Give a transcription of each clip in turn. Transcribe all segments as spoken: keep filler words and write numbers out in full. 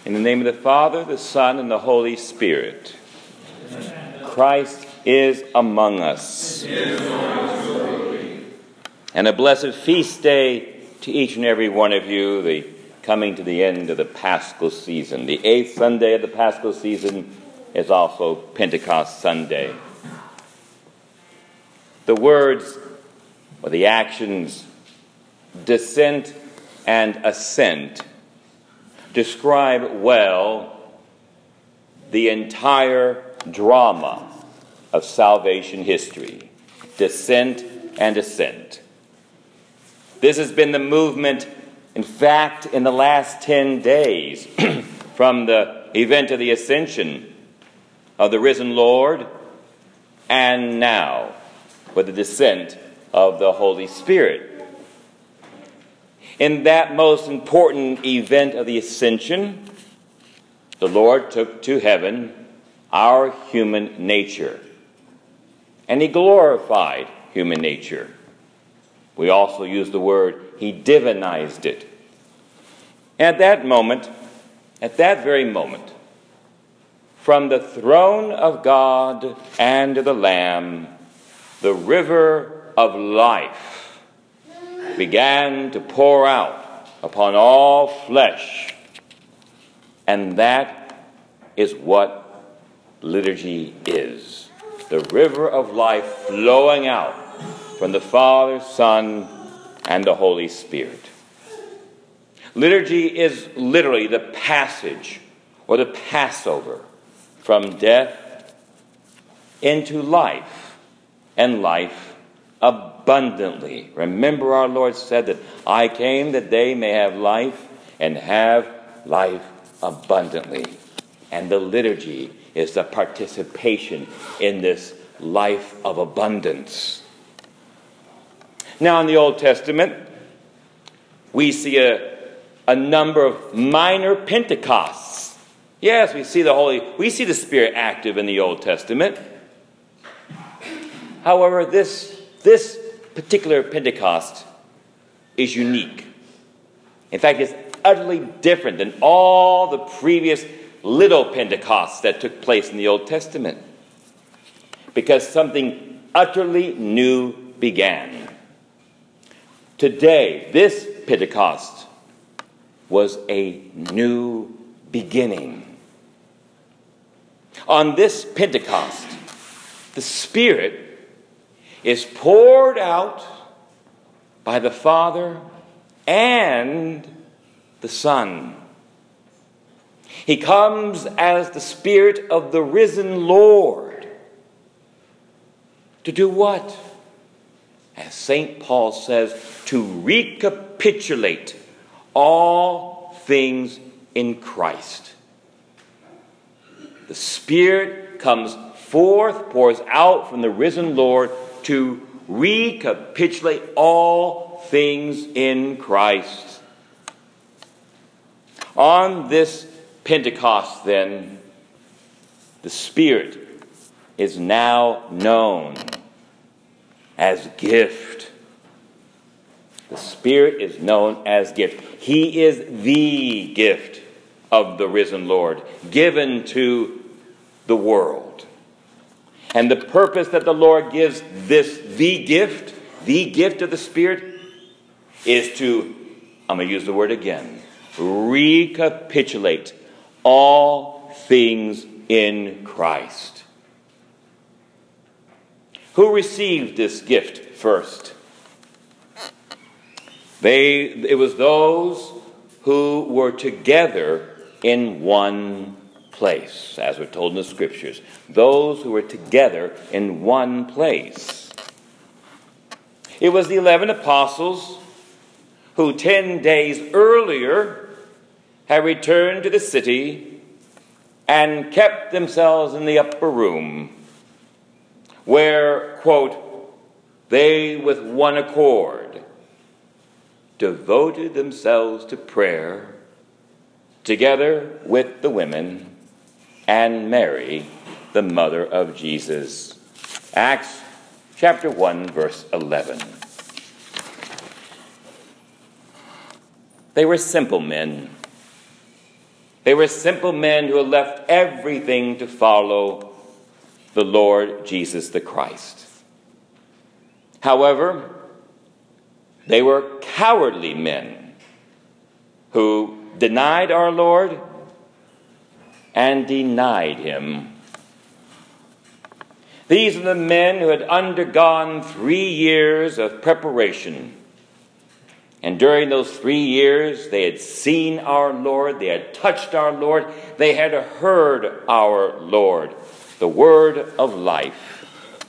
In the name of the Father, the Son, and the Holy Spirit. Amen. Christ is among us. And a blessed feast day to each and every one of you, the coming to the end of the Paschal season. The eighth Sunday of the Paschal season is also Pentecost Sunday. The words or the actions descent and ascent describe well the entire drama of salvation history. Descent and ascent. This has been the movement, in fact, in the last ten days, from the event of the ascension of the risen Lord, and now with the descent of the Holy Spirit. In that most important event of the ascension, the Lord took to heaven our human nature, and he glorified human nature. We also use the word, he divinized it. At that moment, at that very moment, from the throne of God and of the Lamb, the river of life began to pour out upon all flesh. And that is what liturgy is. The river of life flowing out from the Father, Son, and the Holy Spirit. Liturgy is literally the passage or the Passover from death into life, and life abundantly. Remember, our Lord said that I came that they may have life and have life abundantly. And the liturgy is the participation in this life of abundance. Now, in the Old Testament, we see a, a number of minor Pentecosts. Yes, we see the Holy, we see the Spirit active in the Old Testament. However, this, this particular Pentecost is unique. In fact, it's utterly different than all the previous little Pentecosts that took place in the Old Testament, because something utterly new began. Today, this Pentecost was a new beginning. On this Pentecost, the Spirit is poured out by the Father and the Son. He comes as the Spirit of the risen Lord. To do what? As Saint Paul says, to recapitulate all things in Christ. The Spirit comes forth, pours out from the risen Lord to recapitulate all things in Christ. On this Pentecost, then, the Spirit is now known as gift. The Spirit is known as gift. He is the gift of the risen Lord, given to the world. And the purpose that the Lord gives this, the gift, the gift of the Spirit, is to, I'm going to use the word again, recapitulate all things in Christ. Who received this gift first? They, it was those who were together in one place, as we're told in the Scriptures. Those who were together in one place. It was the eleven apostles who ten days earlier had returned to the city and kept themselves in the upper room, where, quote, they with one accord devoted themselves to prayer together with the women and Mary, the mother of Jesus. Acts chapter one, verse eleven. They were simple men. They were simple men who had left everything to follow the Lord Jesus the Christ. However, they were cowardly men who denied our Lord and denied him. These are the men who had undergone three years of preparation. And during those three years, they had seen our Lord, they had touched our Lord, they had heard our Lord, the word of life.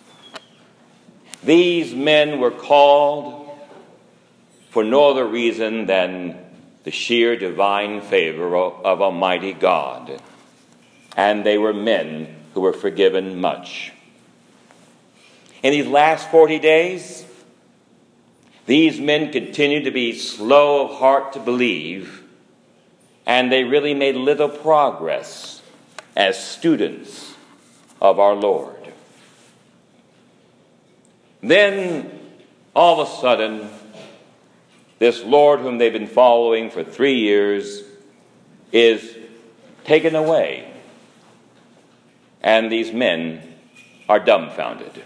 These men were called for no other reason than the sheer divine favor of Almighty God. And they were men who were forgiven much. In these last forty days, these men continued to be slow of heart to believe, and they really made little progress as students of our Lord. Then, all of a sudden, this Lord whom they've been following for three years is taken away, and these men are dumbfounded.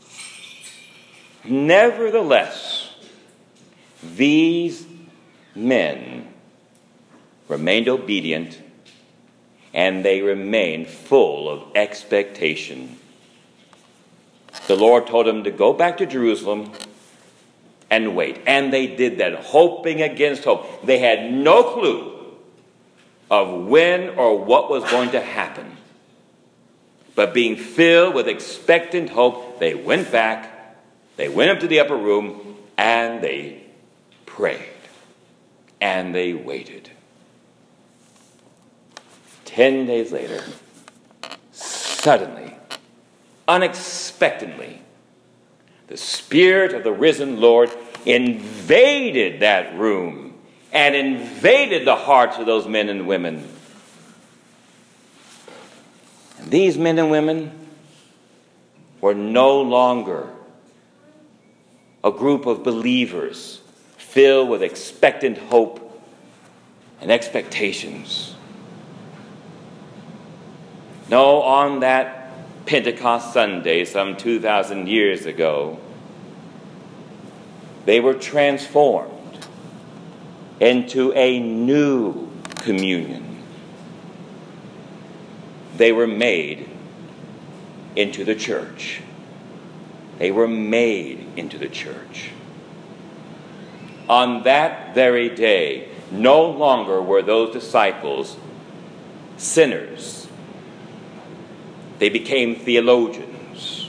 Nevertheless, these men remained obedient, and they remained full of expectation. The Lord told them to go back to Jerusalem and wait. And they did that, hoping against hope. They had no clue of when or what was going to happen. But being filled with expectant hope, they went back, they went up to the upper room, and they prayed. And they waited. Ten days later, suddenly, unexpectedly, the Spirit of the risen Lord invaded that room and invaded the hearts of those men and women. And these men and women were no longer a group of believers filled with expectant hope and expectations. No, on that Pentecost Sunday, some two thousand years ago, they were transformed into a new communion. They were made into the church. They were made into the church. On that very day, no longer were those disciples sinners. They became theologians.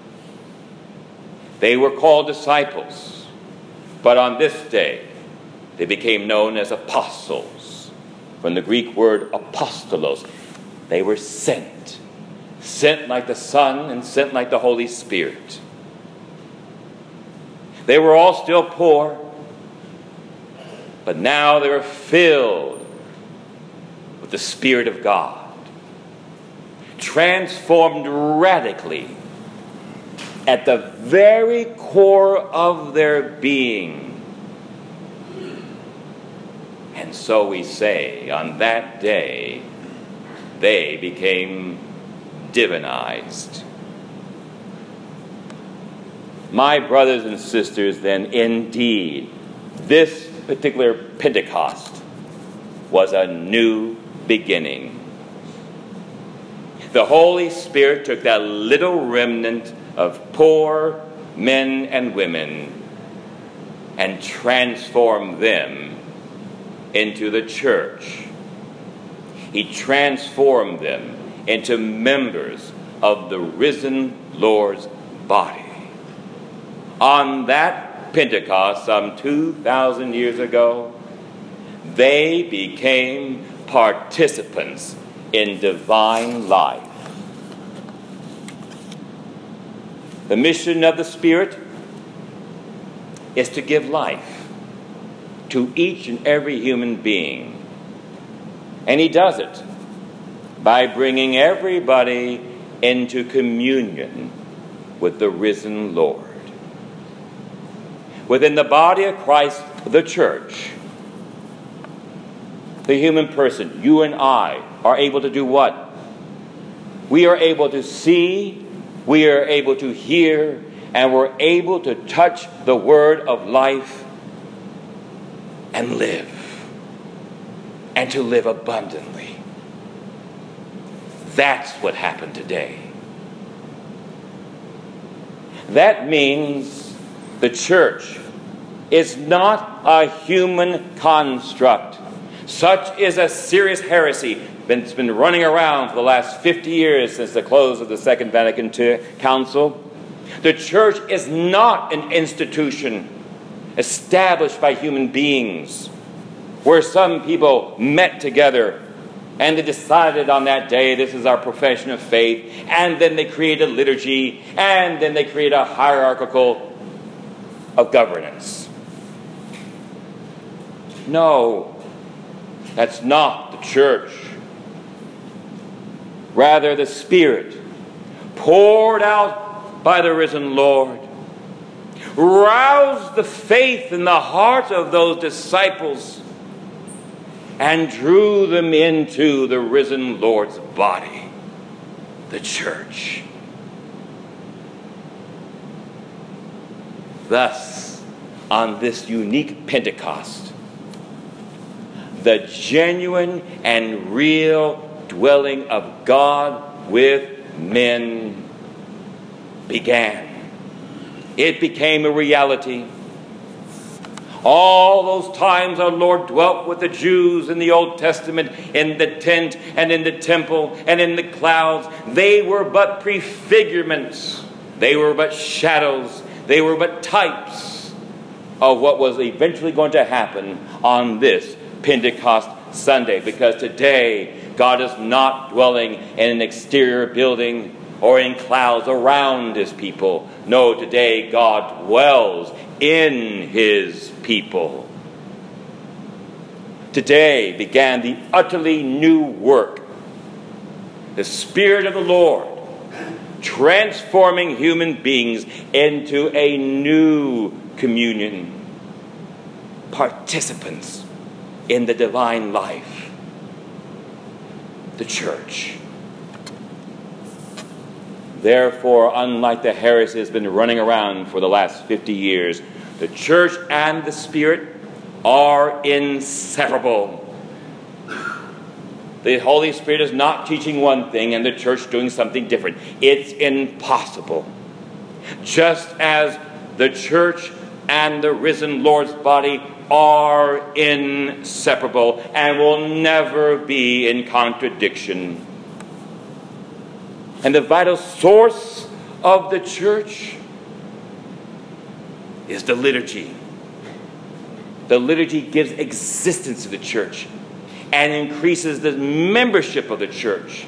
They were called disciples, but on this day, they became known as apostles, from the Greek word apostolos. They were sent, sent like the Son and sent like the Holy Spirit. They were all still poor, but now they were filled with the Spirit of God, transformed radically at the very core of their being. And so we say, on that day, they became divinized. My brothers and sisters, then, indeed, this particular Pentecost was a new beginning. The Holy Spirit took that little remnant of poor men and women and transformed them into the church. He transformed them into members of the risen Lord's body. On that Pentecost, some two thousand years ago, they became participants in divine life. The mission of the Spirit is to give life to each and every human being. And he does it by bringing everybody into communion with the risen Lord. Within the body of Christ, the church, the human person, you and I, are able to do what? We are able to see, we are able to hear, and we're able to touch the word of life and live. And to live abundantly. That's what happened today. That means the church is not a human construct. Such is a serious heresy that's been running around for the last fifty years since the close of the Second Vatican Council. The church is not an institution established by human beings where some people met together and they decided on that day, this is our profession of faith, and then they create a liturgy, and then they create a hierarchical of governance. No, that's not the church. Rather, the Spirit poured out by the risen Lord roused the faith in the heart of those disciples and drew them into the risen Lord's body, the church. Thus, on this unique Pentecost, the genuine and real dwelling of God with men began. It became a reality. All those times our Lord dwelt with the Jews in the Old Testament, in the tent and in the temple and in the clouds, they were but prefigurements. They were but shadows. They were but types of what was eventually going to happen on this Pentecost Sunday. Because today, God is not dwelling in an exterior building or in clouds around his people. No, today God dwells in his people. Today began the utterly new work. The Spirit of the Lord transforming human beings into a new communion. Participants in the divine life. The church. Therefore, unlike the heresy that's been running around for the last fifty years, the church and the Spirit are inseparable. The Holy Spirit is not teaching one thing and the church doing something different. It's impossible. Just as the church and the risen Lord's body are inseparable and will never be in contradiction. And the vital source of the church is the liturgy. The liturgy gives existence to the church and increases the membership of the church.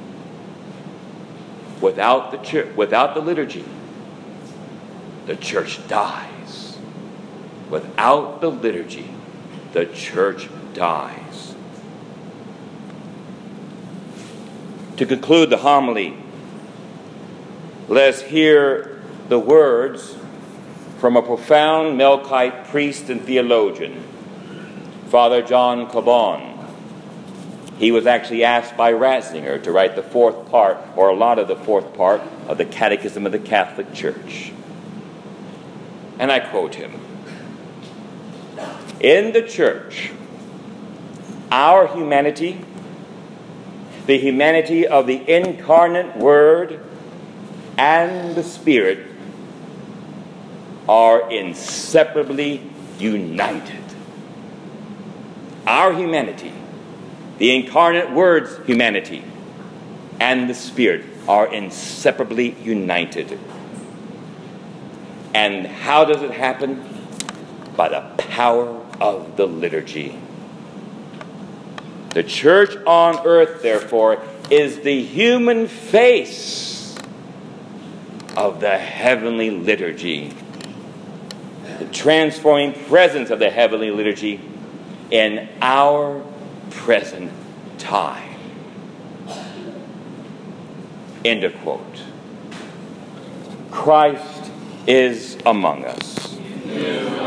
Without the church, without the liturgy, the church dies. Without the liturgy, the church dies. To conclude the homily, let us hear the words from a profound Melkite priest and theologian, Father John Cabon. He was actually asked by Ratzinger to write the fourth part, or a lot of the fourth part, of the Catechism of the Catholic Church. And I quote him, "In the church, our humanity, the humanity of the incarnate Word and the Spirit, are inseparably united." Our humanity, the incarnate Word's humanity, and the Spirit are inseparably united. And how does it happen? By the power of the liturgy. The church on earth, therefore, is the human face of the heavenly liturgy. The transforming presence of the heavenly liturgy in our present time. End of quote. Christ is among us.